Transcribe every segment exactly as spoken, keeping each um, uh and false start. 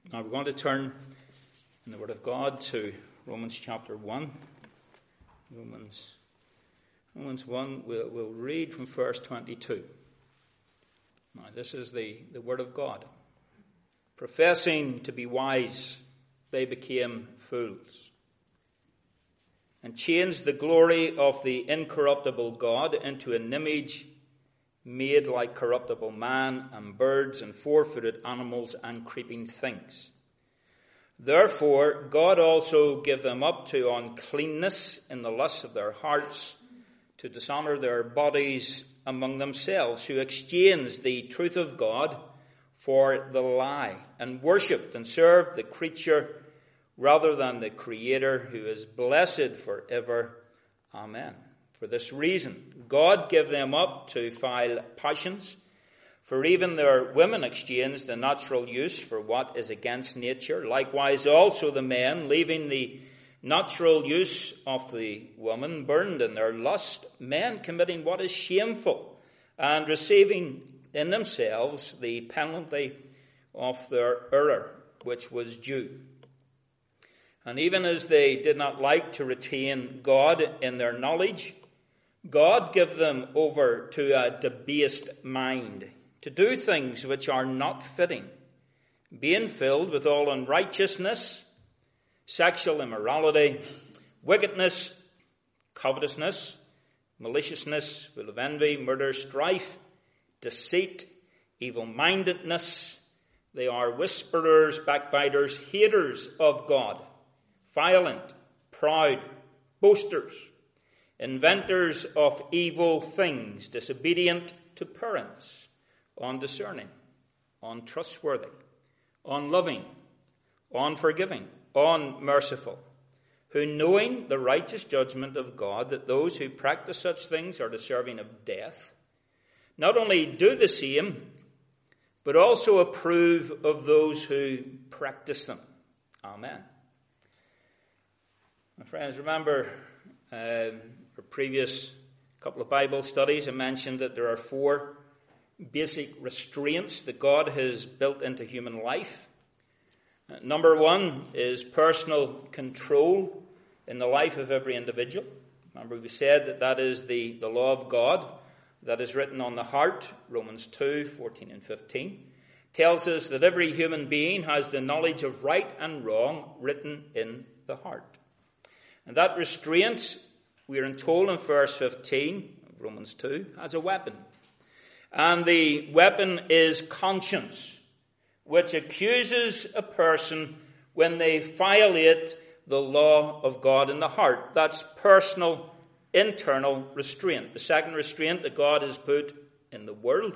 Now we're going to turn in the Word of God to Romans chapter one. Romans, Romans one, we'll, we'll read from verse twenty-two. Now this is the, the Word of God. Professing to be wise, they became fools, and changed the glory of the incorruptible God into an image made like corruptible man and birds and four-footed animals and creeping things. Therefore God also gave them up to uncleanness in the lusts of their hearts, to dishonor their bodies among themselves, who exchanged the truth of God for the lie, and worshipped and served the creature rather than the Creator, who is blessed forever. Amen. For this reason, God gave them up to vile passions, for even their women exchanged the natural use for what is against nature. Likewise also the men, leaving the natural use of the woman, burned in their lust, men committing what is shameful, and receiving in themselves the penalty of their error, which was due. And even as they did not like to retain God in their knowledge, God gave them over to a debased mind, to do things which are not fitting, being filled with all unrighteousness, sexual immorality, wickedness, covetousness, maliciousness, full of envy, murder, strife, deceit, evil-mindedness. They are whisperers, backbiters, haters of God, violent, proud, boasters, inventors of evil things, disobedient to parents, undiscerning, untrustworthy, unloving, unforgiving, unmerciful, who, knowing the righteous judgment of God, that those who practice such things are deserving of death, not only do the same, but also approve of those who practice them. Amen. My friends, remember um, our previous couple of Bible studies, I mentioned that there are four basic restraints that God has built into human life. Uh, number one is personal control in the life of every individual. Remember, we said that that is the, the law of God that is written on the heart. Romans two, fourteen and fifteen tells us that every human being has the knowledge of right and wrong written in the heart. And that restraint, we are told in verse fifteen of Romans two, has a weapon. And the weapon is conscience, which accuses a person when they violate the law of God in the heart. That's personal, internal restraint. The second restraint that God has put in the world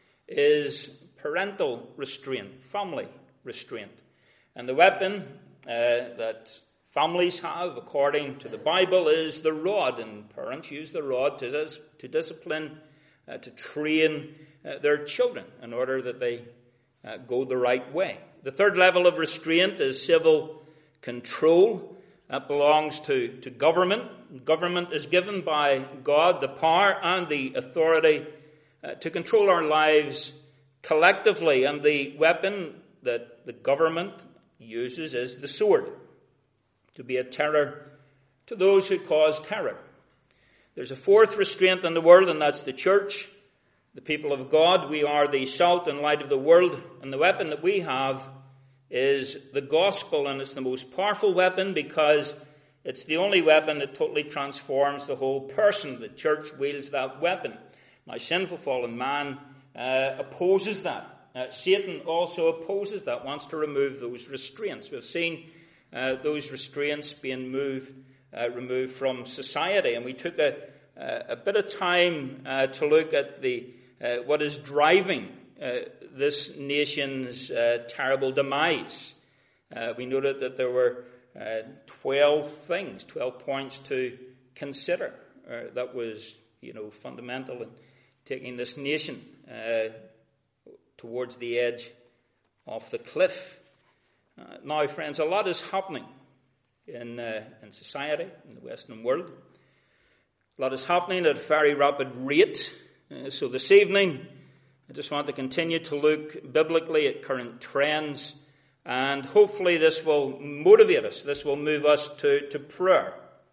is parental restraint, family restraint. And the weapon uh, that families have, according to the Bible, is the rod. And parents use the rod to, to discipline, uh, to train uh, their children in order that they uh, go the right way. The third level of restraint is civil control. That belongs to, to government. Government is given by God the power and the authority uh, to control our lives collectively. And the weapon that the government uses is the sword, to be a terror to those who cause terror. There's a fourth restraint in the world, and that's the church, the people of God. We are the salt and light of the world, and the weapon that we have is the gospel, and it's the most powerful weapon because it's the only weapon that totally transforms the whole person. The church wields that weapon. Now, sinful fallen man uh, opposes that. Uh, Satan also opposes that, wants to remove those restraints. We've seen uh, those restraints being moved, uh, removed from society, and we took a, a, a bit of time uh, to look at the uh, what is driving uh, this nation's uh, terrible demise. Uh, we noted that there were uh, twelve things, twelve points to consider. Uh, that was, you know, fundamental in taking this nation uh, towards the edge of the cliff. Uh, now, friends, a lot is happening in uh, in society, in the Western world. A lot is happening at a very rapid rate. Uh, so this evening, I just want to continue to look biblically at current trends And hopefully this will motivate us. This will move us to, to prayer.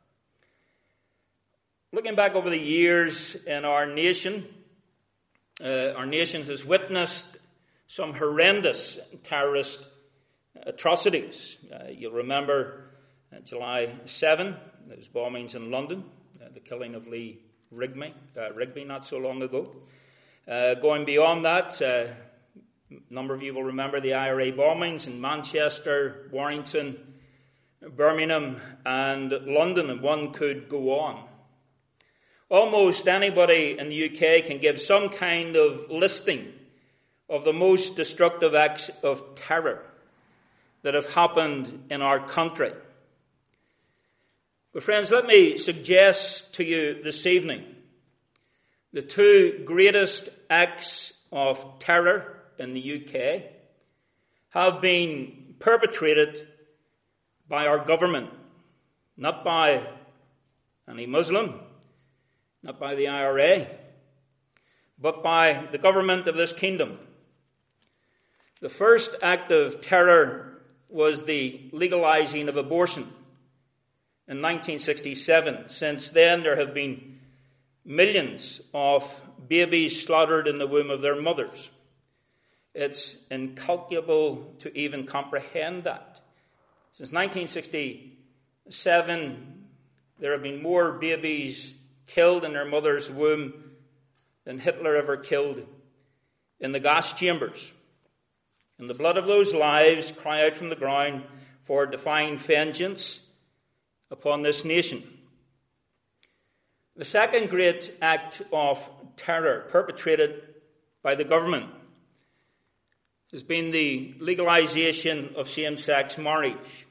Looking back over the years in our nation, uh, our nation has witnessed some horrendous terrorist atrocities. Uh, you'll remember uh, July seventh, those bombings in London, uh, the killing of Lee Rigby, uh, Rigby not so long ago. Uh, going beyond that, uh, a number of you will remember the I R A bombings in Manchester, Warrington, Birmingham, and London, and one could go on. Almost anybody in the U K can give some kind of listing of the most destructive acts of terror that have happened in our country. But friends, let me suggest to you this evening the two greatest acts of terror in the U K have been perpetrated by our government, not by any Muslim, not by the I R A, but by the government of this kingdom. The first act of terror was the legalizing of abortion in nineteen sixty-seven. Since then, there have been millions of babies slaughtered in the womb of their mothers. It's incalculable to even comprehend that. Since nineteen sixty-seven, there have been more babies killed in their mother's womb than Hitler ever killed in the gas chambers. And the blood of those lives cry out from the ground for divine vengeance upon this nation. The second great act of terror perpetrated by the government has been the legalization of same-sex marriage.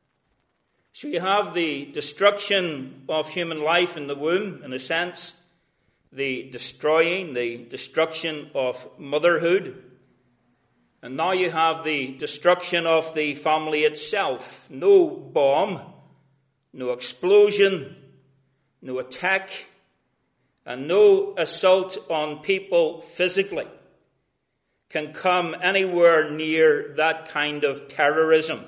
So you have the destruction of human life in the womb, in a sense, the destroying, the destruction of motherhood. And now you have the destruction of the family itself. No bomb, no explosion, no attack, and no assault on people physically can come anywhere near that kind of terrorism.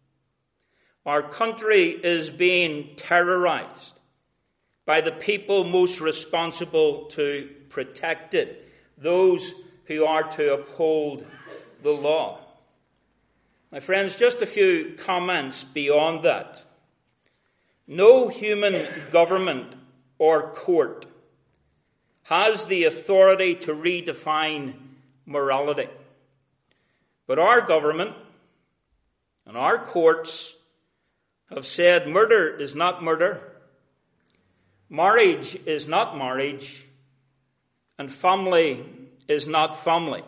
Our country is being terrorized by the people most responsible to protect it, those who are to uphold the law. My friends, just a few comments beyond that. No human government or court has the authority to redefine morality. But our government and our courts have said murder is not murder, marriage is not marriage, and family is not family.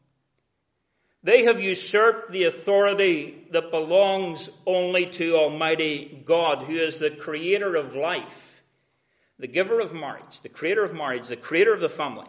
They have usurped the authority that belongs only to Almighty God, who is the creator of life, the giver of marriage, the creator of marriage, the creator of the family.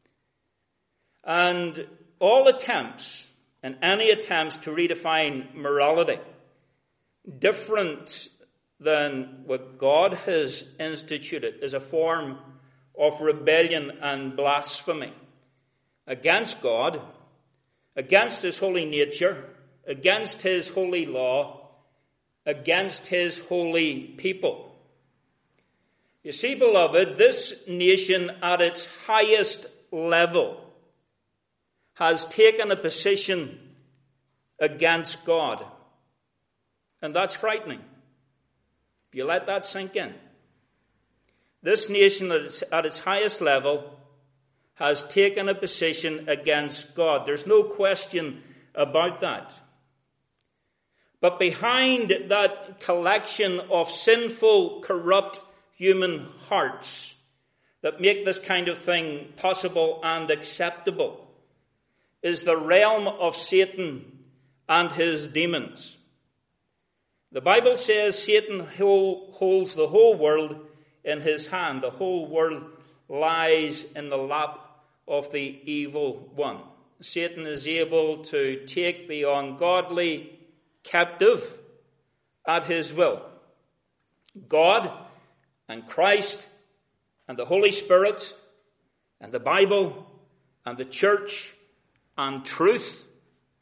And all attempts, and any attempts to redefine morality, different than what God has instituted, is a form of rebellion and blasphemy against God, against his holy nature, against his holy law, against his holy people. You see, beloved, this nation at its highest level has taken a position against God. And that's frightening. If you let that sink in. This nation at its, at its highest level has taken a position against God. There's no question about that. But behind that collection of sinful, corrupt human hearts that make this kind of thing possible and acceptable is the realm of Satan and his demons. The Bible says Satan holds the whole world in his hand. The whole world lies in the lap of the evil one. Satan is able to take the ungodly captive at his will. God and Christ and the Holy Spirit and the Bible and the church and truth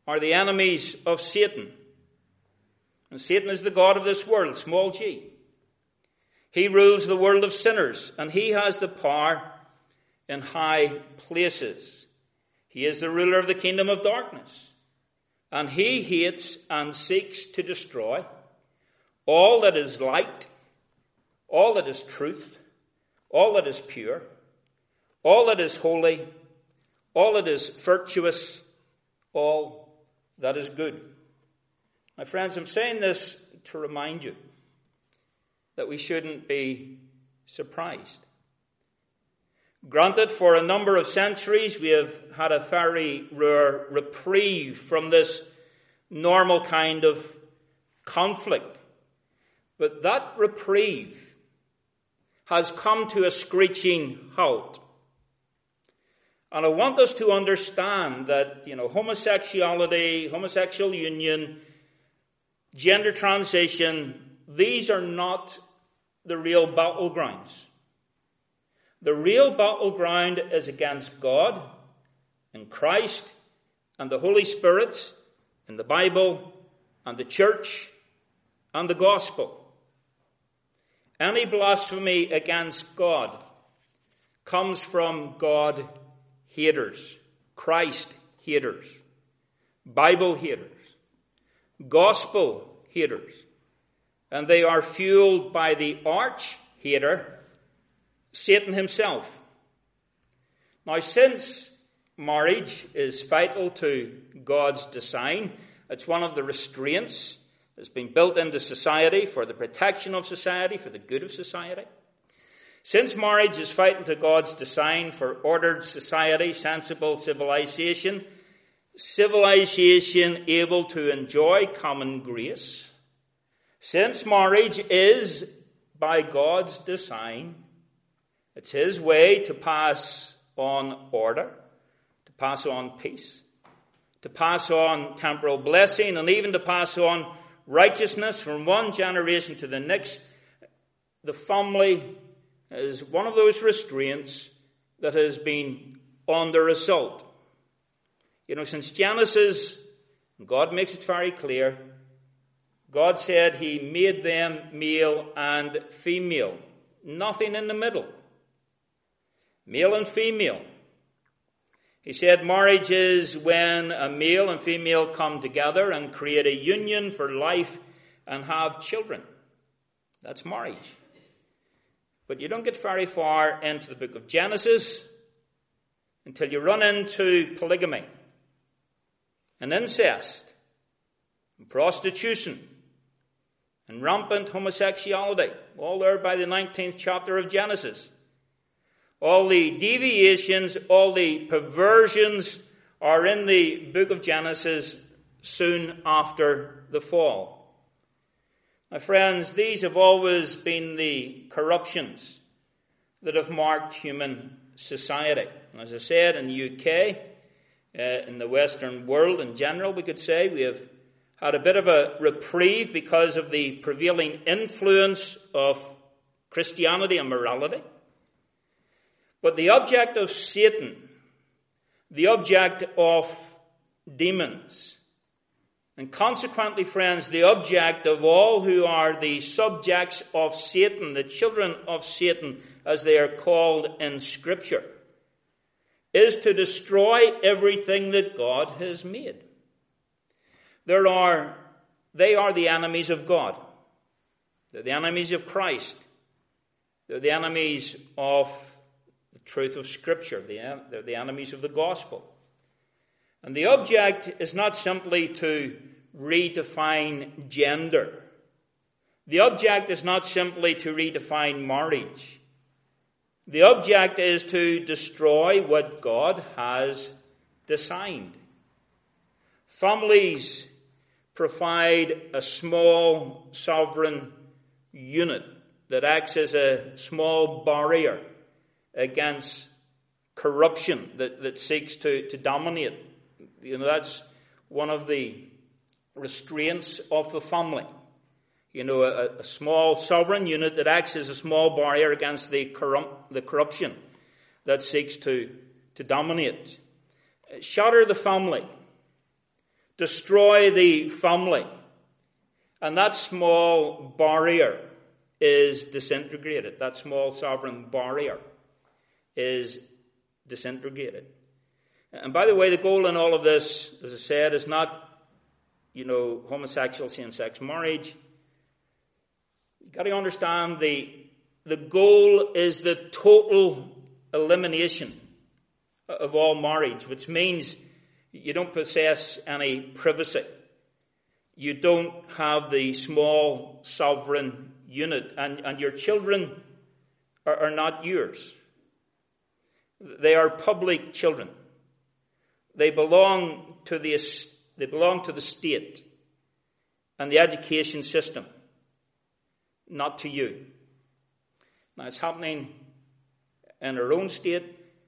are the enemies of Satan. And Satan is the god of this world, small g. He rules the world of sinners, and he has the power in high places. He is the ruler of the kingdom of darkness, and he hates and seeks to destroy all that is light, all that is truth, all that is pure, all that is holy, all that is virtuous, all that is good. My friends, I'm saying this to remind you that we shouldn't be surprised. Granted, for a number of centuries, we have had a very rare reprieve from this normal kind of conflict. But that reprieve has come to a screeching halt. And I want us to understand that, you know, homosexuality, homosexual union, gender transition, these are not the real battlegrounds. The real battleground is against God and Christ and the Holy Spirit and the Bible and the church and the gospel. Any blasphemy against God comes from God haters, Christ haters, Bible haters, gospel haters. And they are fueled by the arch hater, Satan himself. Now, since marriage is vital to God's design, it's one of the restraints that's been built into society for the protection of society, for the good of society. Since marriage is vital to God's design for ordered society, sensible civilization, civilization able to enjoy common grace, since marriage is by God's design, it's his way to pass on order, to pass on peace, to pass on temporal blessing, and even to pass on righteousness from one generation to the next. The family is one of those restraints that has been on the result. You know, since Genesis, God makes it very clear, God said he made them male and female. Nothing in the middle. Male and female. He said marriage is when a male and female come together and create a union for life and have children. That's marriage. But you don't get very far into the book of Genesis until you run into polygamy and incest and prostitution and rampant homosexuality, all there by the nineteenth chapter of Genesis. All the deviations, all the perversions are in the book of Genesis soon after the fall. My friends, these have always been the corruptions that have marked human society. And as I said, in the U K, uh, in the Western world in general, we could say we have had a bit of a reprieve because of the prevailing influence of Christianity and morality. But the object of Satan, the object of demons, and consequently, friends, the object of all who are the subjects of Satan, the children of Satan, as they are called in Scripture, is to destroy everything that God has made. There are, they are the enemies of God. They're the enemies of Christ. They're the enemies of the truth of Scripture. They're the enemies of the gospel. And the object is not simply to redefine gender. The object is not simply to redefine marriage. The object is to destroy what God has designed. Families provide a small sovereign unit that acts as a small barrier against corruption that, that seeks to, to dominate. You know, that's one of the restraints of the family. You know, a, a small sovereign unit that acts as a small barrier against the, corrupt, the corruption that seeks to, to dominate. Shatter the family. destroy the family, and that small barrier is disintegrated. That small sovereign barrier is disintegrated. And by the way, the goal in all of this, as I said, is not, you know, homosexual same-sex marriage. You've got to understand the, the goal is the total elimination of all marriage, which means you don't possess any privacy. You don't have the small sovereign unit, and, and your children are, are not yours. They are public children. They belong to the they belong to the state and the education system, not to you. Now it's happening in our own state.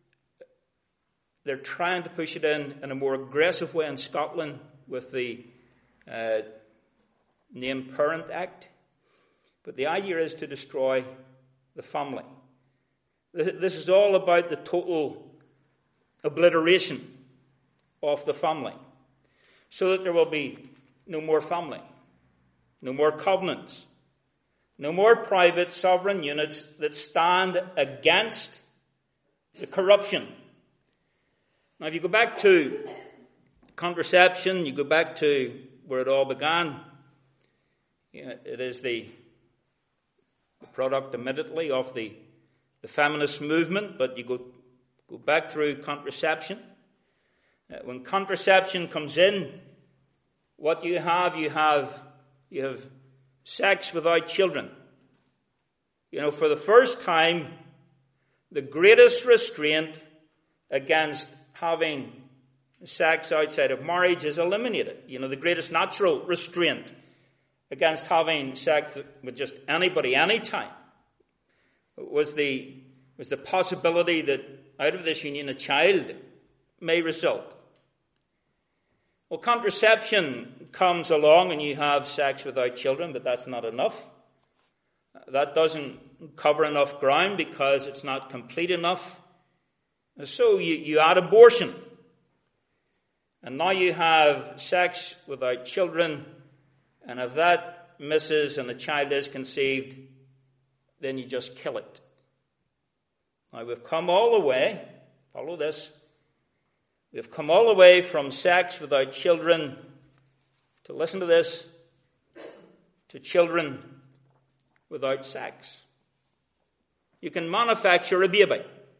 They're trying to push it in in a more aggressive way in Scotland with the uh, Named Parent Act. But the idea is to destroy the family. This is all about the total obliteration of the family, so that there will be no more family, no more covenants, no more private sovereign units that stand against the corruption. Now, if you go back to contraception, you go back to where it all began, you know, it is the, the product, admittedly, of the, the feminist movement, but you go, go back through contraception. Uh, when contraception comes in, what you have, you have, you have sex without children. You know, for the first time, the greatest restraint against having sex outside of marriage is eliminated. You know, the greatest natural restraint against having sex with just anybody, anytime, was the, was the possibility that out of this union a child may result. Well, contraception comes along and you have sex without children, but that's not enough. That doesn't cover enough ground because it's not complete enough. So you, you add abortion. And now you have sex without children, and if that misses and the child is conceived, then you just kill it. Now we've come all the way, follow this, we've come all the way from sex without children to, listen to this, to children without sex. You can manufacture a baby.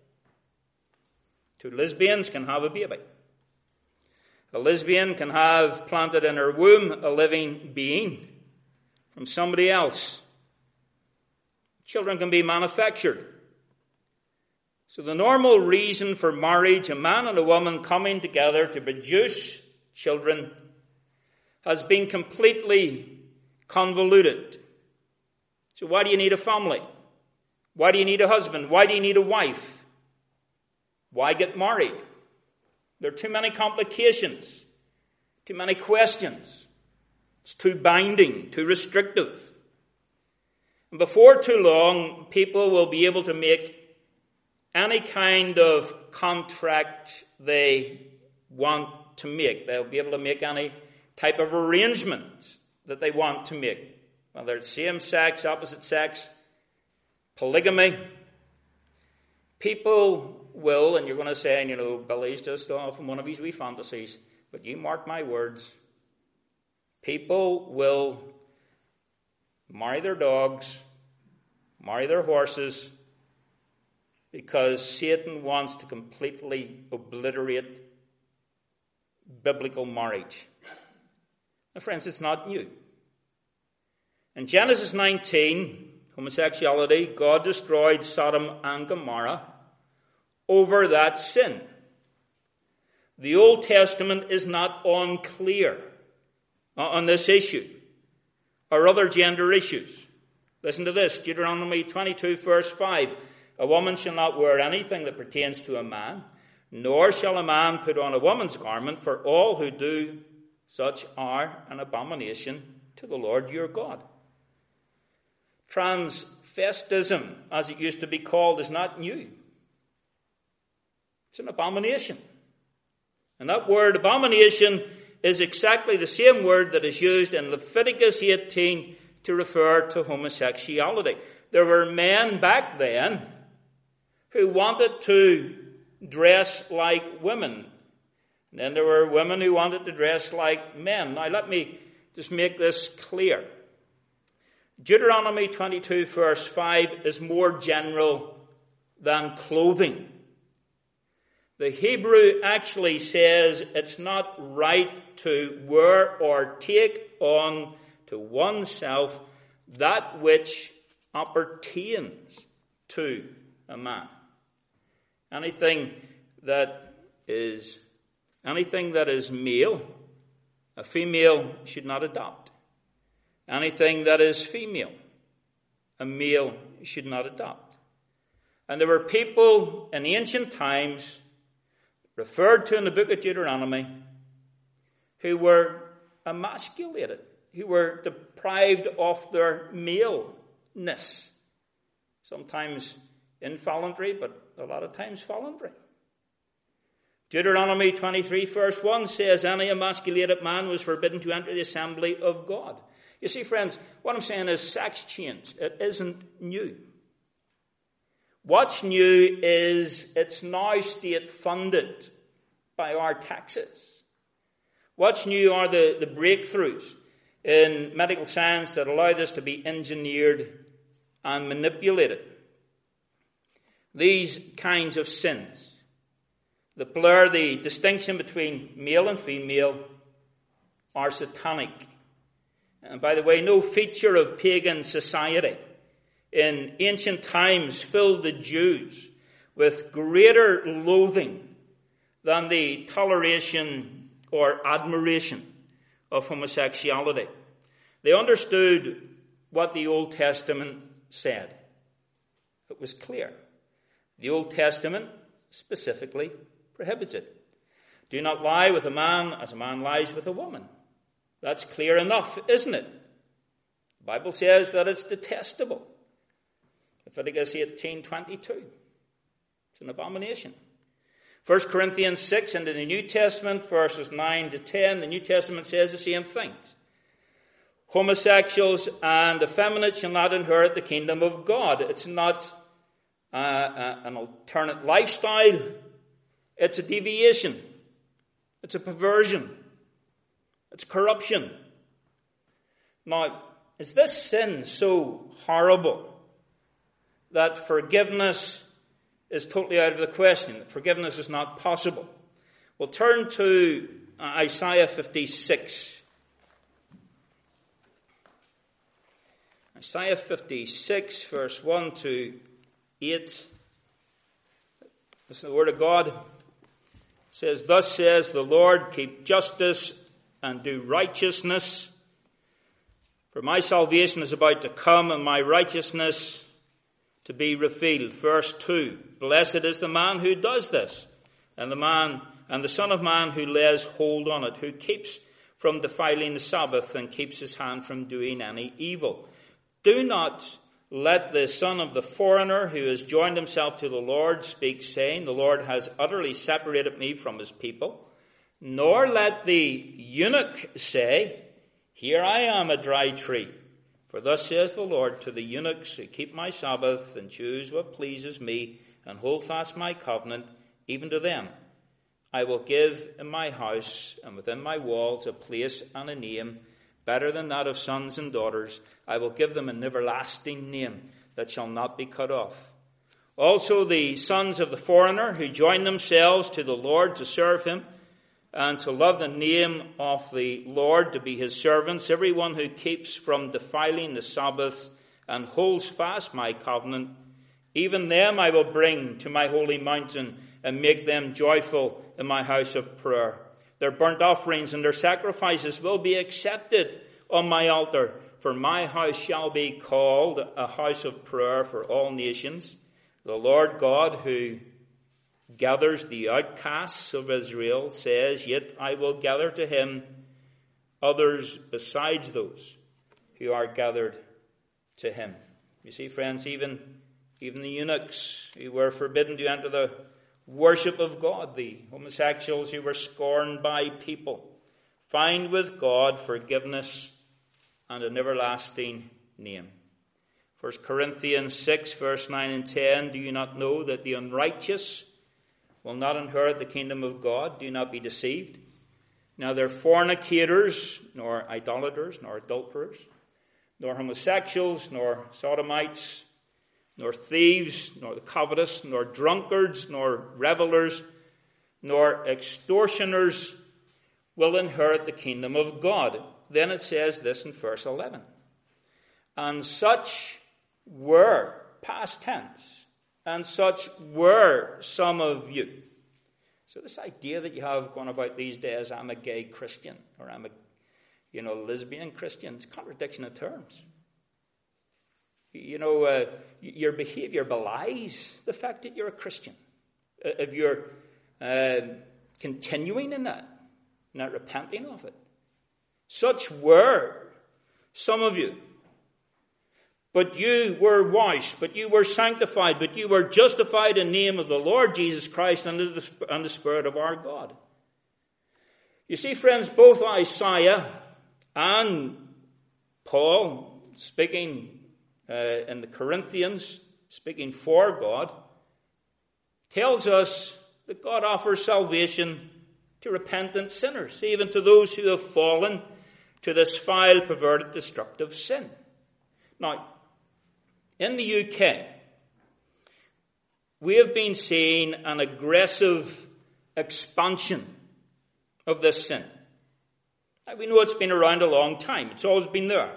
Two lesbians can have a baby. A lesbian can have planted in her womb a living being from somebody else. Children can be manufactured. So the normal reason for marriage, a man and a woman coming together to produce children, has been completely convoluted. So why do you need a family? Why do you need a husband? Why do you need a wife? Why get married? There are too many complications, too many questions. It's too binding, too restrictive. And before too long, people will be able to make any kind of contract they want to make. They'll be able to make any type of arrangements that they want to make, whether it's same-sex, opposite-sex, polygamy. People will, and you're going to say, you know, Billy's just off in one of his wee fantasies, but you mark my words, people will marry their dogs, marry their horses, because Satan wants to completely obliterate biblical marriage. Now, friends, it's not new. In Genesis nineteen, homosexuality, God destroyed Sodom and Gomorrah over that sin. The Old Testament is not unclear on this issue or other gender issues. Listen to this, Deuteronomy twenty-two, verse five. A woman shall not wear anything that pertains to a man, nor shall a man put on a woman's garment, for all who do such are an abomination to the Lord your God. Transvestism, as it used to be called, is not new. It's an abomination. And that word abomination is exactly the same word that is used in Leviticus eighteen to refer to homosexuality. There were men back then who wanted to dress like women. And then there were women who wanted to dress like men. Now let me just make this clear. Deuteronomy twenty-two verse five is more general than clothing. The Hebrew actually says it's not right to wear or take on to oneself that which appertains to a man. Anything that is anything that is male, a female should not adopt. Anything that is female, a male should not adopt. And there were people in ancient times, referred to in the book of Deuteronomy, who were emasculated, who were deprived of their maleness. Sometimes involuntary, but a lot of times voluntary. Deuteronomy twenty-three verse one says, any emasculated man was forbidden to enter the assembly of God. You see, friends, what I'm saying is sex change. It isn't new. What's new is it's now state funded by our taxes. What's new are the, the breakthroughs in medical science that allow this to be engineered and manipulated. These kinds of sins that blur the distinction between male and female are satanic. And by the way, no feature of pagan society in ancient times filled the Jews with greater loathing than the toleration or admiration of homosexuality. They understood what the Old Testament said. It was clear. The Old Testament specifically prohibits it. Do not lie with a man as a man lies with a woman. That's clear enough, isn't it? The Bible says that it's detestable. Leviticus eighteen twenty-two. It's an abomination. First Corinthians six into the New Testament, verses nine to ten, the New Testament says the same things. Homosexuals and effeminate shall not inherit the kingdom of God. It's not uh, uh, an alternate lifestyle. It's a deviation. It's a perversion. It's corruption. Now, is this sin so horrible that forgiveness is totally out of the question, that forgiveness is not possible? Well, turn to Isaiah fifty-six. Isaiah fifty-six, verse one to eight. This is the word of God. It says, thus says the Lord, keep justice and do righteousness. For my salvation is about to come, and my righteousness to be revealed. Verse two, blessed is the man who does this, and the man and the Son of Man who lays hold on it, who keeps from defiling the Sabbath and keeps his hand from doing any evil. Do not let the son of the foreigner who has joined himself to the Lord speak, saying, the Lord has utterly separated me from his people. Nor let the eunuch say, here I am a dry tree. For thus says the Lord to the eunuchs who keep my Sabbath and choose what pleases me and hold fast my covenant, even to them I will give in my house and within my walls a place and a name better than that of sons and daughters. I will give them an everlasting name that shall not be cut off. Also the sons of the foreigner who join themselves to the Lord to serve him and to love the name of the Lord, to be his servants, everyone who keeps from defiling the Sabbath and holds fast my covenant, even them I will bring to my holy mountain and make them joyful in my house of prayer. Their burnt offerings and their sacrifices will be accepted on my altar, for my house shall be called a house of prayer for all nations. The Lord God who gathers the outcasts of Israel says, yet I will gather to him others besides those who are gathered to him. You see, friends, even, even the eunuchs who were forbidden to enter the worship of God, the homosexuals who were scorned by people, find with God forgiveness and an everlasting name. First Corinthians six, verse nine and ten, do you not know that the unrighteous will not inherit the kingdom of God? Do not be deceived. Neither fornicators, nor idolaters, nor adulterers, nor homosexuals, nor sodomites, nor thieves, nor the covetous, nor drunkards, nor revelers, nor extortioners will inherit the kingdom of God. Then it says this in verse eleven. And such were, past tense, and such were some of you. So this idea that you have going about these days, I'm a gay Christian, or I'm a, you know, lesbian Christian, it's contradiction of terms. You know, uh, your behavior belies the fact that you're a Christian. If you're uh, continuing in that, not repenting of it. Such were some of you. But you were washed, but you were sanctified, but you were justified in the name of the Lord Jesus Christ and the, and the Spirit of our God. You see, friends, both Isaiah and Paul, speaking uh, in the Corinthians, speaking for God, tells us that God offers salvation to repentant sinners, even to those who have fallen to this vile, perverted, destructive sin. Now, in the U K, we have been seeing an aggressive expansion of this sin. Now, we know it's been around a long time. It's always been there.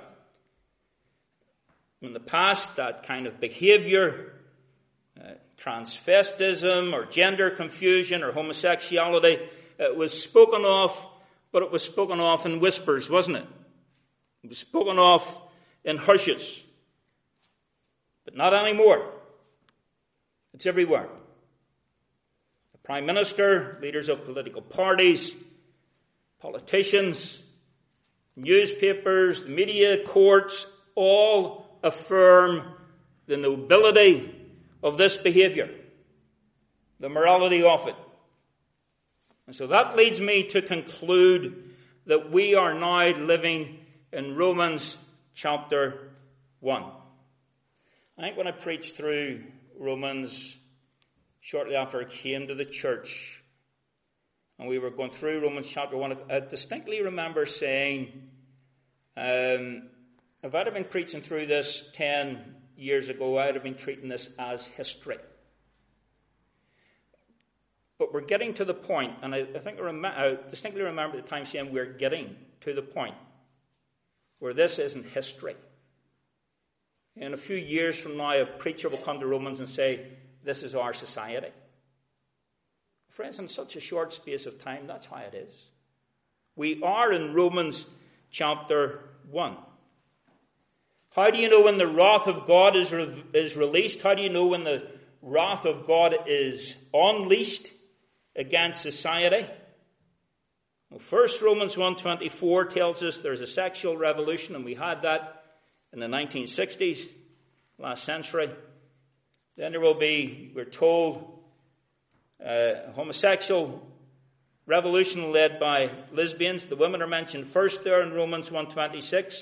In the past, that kind of behavior, uh, transvestism or gender confusion or homosexuality, it was spoken of, but it was spoken of in whispers, wasn't it? It was spoken of in hushes. But not anymore. It's everywhere. The Prime Minister, leaders of political parties, politicians, newspapers, the media, courts, all affirm the nobility of this behavior, the morality of it. And so that leads me to conclude that we are now living in Romans chapter one. I think when I preached through Romans shortly after I came to the church, and we were going through Romans chapter one, I distinctly remember saying, um, if I'd have been preaching through this ten years ago, I'd have been treating this as history. But we're getting to the point, and I, I think I, rem- I distinctly remember at the time saying we're getting to the point where this isn't history. In a few years from now, a preacher will come to Romans and say, this is our society. Friends, in such a short space of time, that's how it is. We are in Romans chapter one. How do you know when the wrath of God is, re- is released? How do you know when the wrath of God is unleashed against society? Well, first, Romans one twenty-four tells us there's a sexual revolution, and we had that in the nineteen sixties, last century. Then there will be, we're told, a homosexual revolution led by lesbians. The women are mentioned first there in Romans one twenty-six.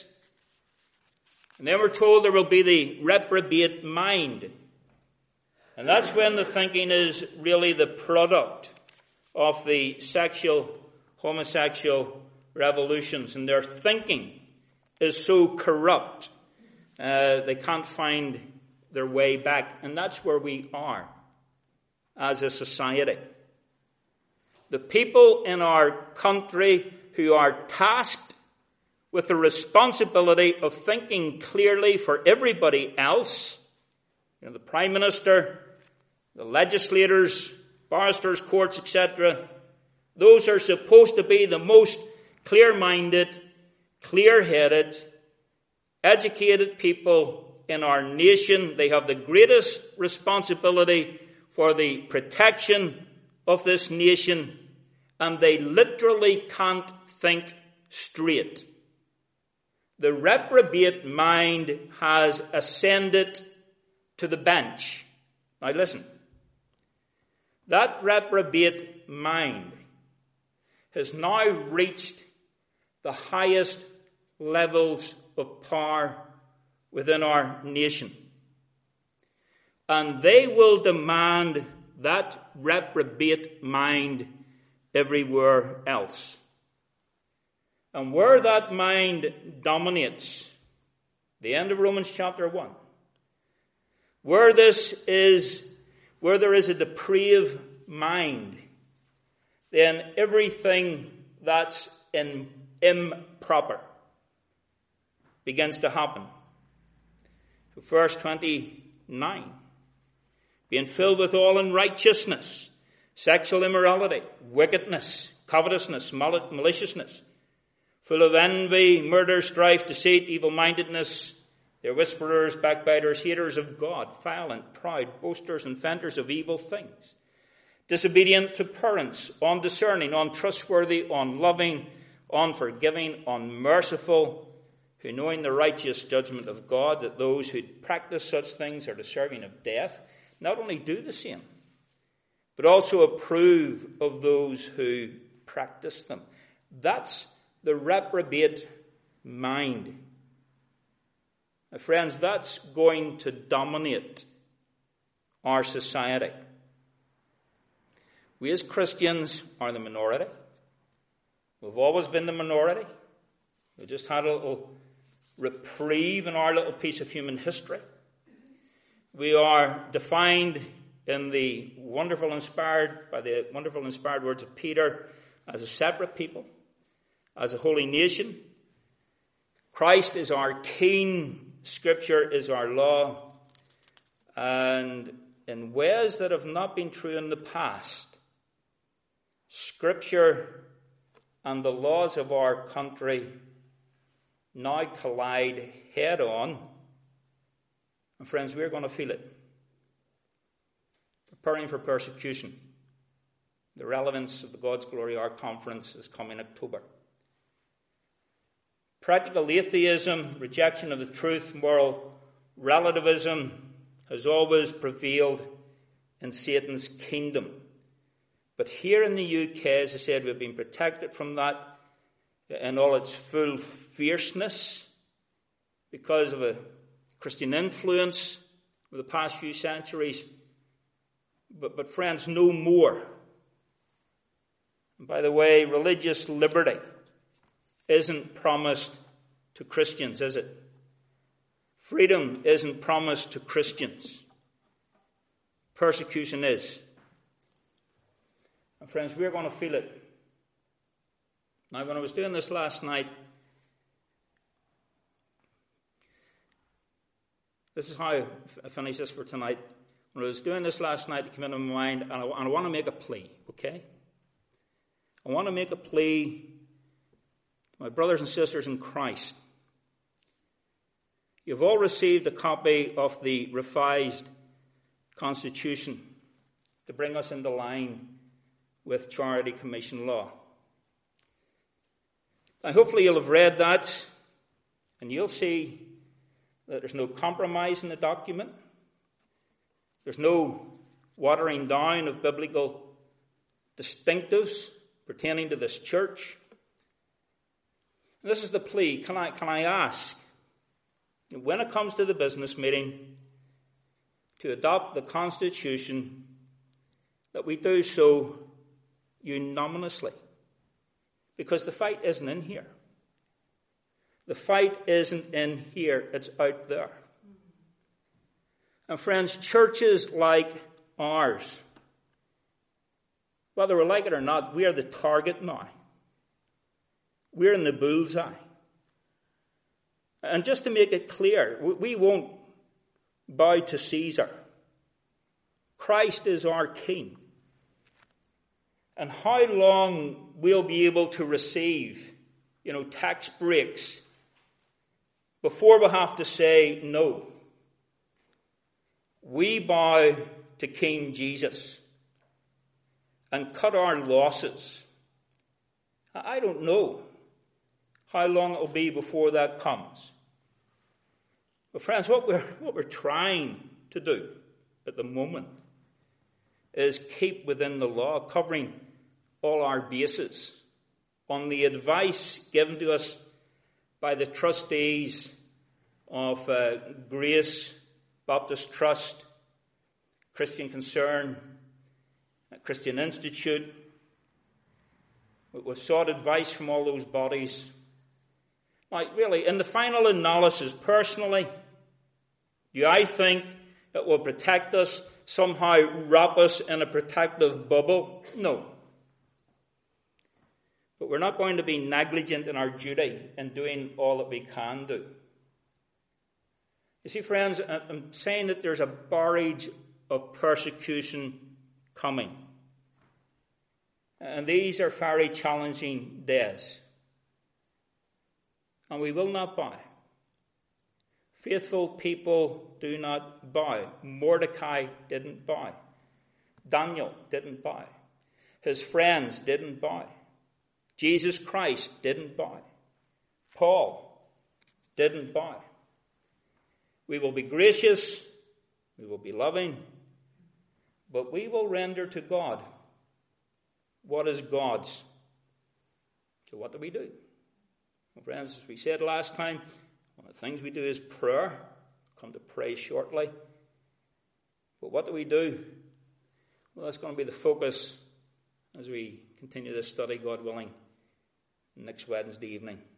And then we're told there will be the reprobate mind. And that's when the thinking is really the product of the sexual, homosexual revolutions. And their thinking is so corrupt, uh, they can't find their way back. And that's where we are as a society. The people in our country who are tasked with the responsibility of thinking clearly for everybody else, you know, the Prime Minister, the legislators, barristers, courts, et cetera, those are supposed to be the most clear-minded, clear-headed, educated people in our nation. They have the greatest responsibility for the protection of this nation, and they literally can't think straight. The reprobate mind has ascended to the bench. Now listen. That reprobate mind has now reached the highest levels of power within our nation. And they will demand that reprobate mind everywhere else. And where that mind dominates, the end of Romans chapter one, where this is, where there is a depraved mind, then everything that's in, improper begins to happen. So verse twenty-nine, being filled with all unrighteousness, sexual immorality, wickedness, covetousness, mal- maliciousness, full of envy, murder, strife, deceit, evil-mindedness. They're whisperers, backbiters, haters of God, violent, proud, boasters, inventors of evil things, disobedient to parents, undiscerning, untrustworthy, unloving, unforgiving, unmerciful, who knowing the righteous judgment of God, that those who practice such things are deserving of death, not only do the same, but also approve of those who practice them. That's the reprobate mind. My friends, that's going to dominate our society. We as Christians are the minority. We've always been the minority. We just had a little reprieve in our little piece of human history. We are defined in the wonderful inspired, by the wonderful inspired words of Peter, as a separate people, as a holy nation. Christ is our King. Scripture is our law. And in ways that have not been true in the past, Scripture and the laws of our country now collide head on. And friends, we're going to feel it. Preparing for persecution. The relevance of the God's Glory Hour Conference is coming in October. Practical atheism, rejection of the truth, moral relativism has always prevailed in Satan's kingdom. But here in the U K, as I said, we've been protected from that in all its full fierceness because of a Christian influence over the past few centuries. But, but friends, no more. And by the way, religious liberty isn't promised to Christians, is it? Freedom isn't promised to Christians. Persecution is. And friends, we're going to feel it. Now, when I was doing this last night, this is how I finish this for tonight. When I was doing this last night, it came into my mind, and I, and I want to make a plea, okay? I want to make a plea to my brothers and sisters in Christ. You've all received a copy of the revised Constitution to bring us into line with Charity Commission law. Now, hopefully you'll have read that, and you'll see that there's no compromise in the document. There's no watering down of biblical distinctives pertaining to this church. And this is the plea. Can I, can I ask, when it comes to the business meeting, to adopt the Constitution, that we do so unanimously? Because the fight isn't in here. The fight isn't in here. It's out there. And friends, churches like ours, whether we like it or not, we are the target now. We're in the bullseye. And just to make it clear, we won't bow to Caesar. Christ is our King. And how long we'll be able to receive, you know, tax breaks before we have to say no. We bow to King Jesus and cut our losses. I don't know how long it will be before that comes. But friends, what we're, what we're trying to do at the moment is keep within the law, covering all our bases. on the advice given to us by the trustees of uh, Grace Baptist Trust, Christian Concern, Christian Institute. We've sought advice from all those bodies. Like, really, in the final analysis, personally, do I think it will protect us, somehow wrap us in a protective bubble? No. But we're not going to be negligent in our duty in doing all that we can do. You see, friends, I'm saying that there's a barrage of persecution coming. And these are very challenging days. And we will not bow. Faithful people do not bow. Mordecai didn't bow. Daniel didn't bow. His friends didn't bow. Jesus Christ didn't bow. Paul didn't bow. We will be gracious. We will be loving. But we will render to God what is God's. So what do we do? Well, friends, as we said last time, one of the things we do is prayer. I'll come to pray shortly. But what do we do? Well, that's going to be the focus as we continue this study, God willing, next Wednesday evening.